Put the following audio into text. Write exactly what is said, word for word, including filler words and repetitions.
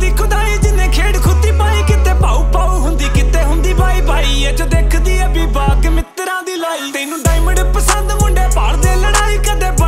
दी खुदाई जिन्ने खेड़ खुदी पाई किते पाऊ पाऊ हुंदी किते हुंदी बाई बाई ए जो देखदी अभी बाग मित्रां दी लाई तेनू डायमंड पसंद मुंडे भालदे लड़ाई कदे